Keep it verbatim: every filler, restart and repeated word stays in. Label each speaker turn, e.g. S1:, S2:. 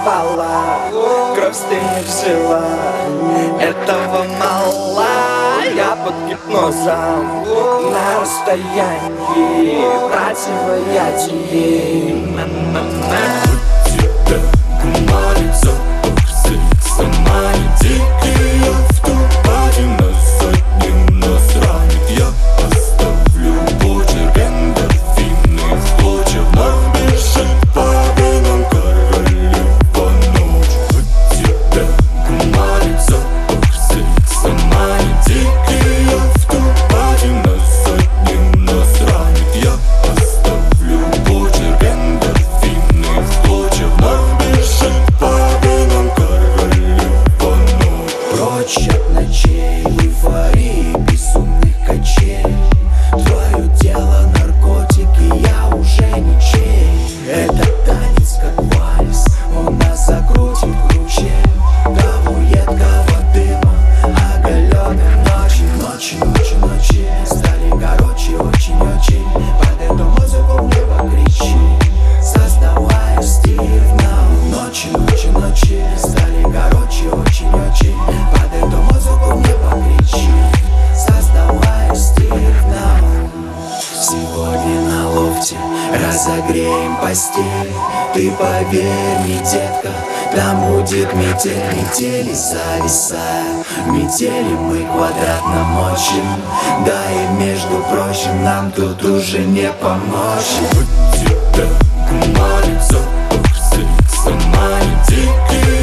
S1: порвала, кровь с ты не взяла. Этого мало, я под гипнозом на расстоянии противоядие.
S2: Тебя гумарит запах сердца моей дикий автопати. Нас одним нас ранит, я оставлю почерк эндорфины в клочья. Вновь бежит по венам королева ночь. Тебя гумарит запах сердца моей дикий автопати. Нас одним нас ранит, я оставлю почерк эндорфины в клочья. Вновь бежит по венам королева ночь.
S1: Прочь от ночей, в эйфории безумных качелей. Твое тело наркотики, я уже ничей. Этот танец как вальс, он нас закрутит круче того едкого дыма, оголенных ночи. Ночи, ночи, ночи стали короче, очень-очень. Под эту музыку в небо кричи, создавая стиль в нам. Ночи, ночи, ночи стали короче, очень-очень. Под эту музыку в небо кричи, создавая стиль в нам. Сегодня на лофте разогреем постель. Ты поверь мне, детка, там будет метель. Метели зависая, в метели мы квадратно мочим. Да и между прочим, нам тут уже не помочь.
S2: Тебя гумарит запах сердца моей дикий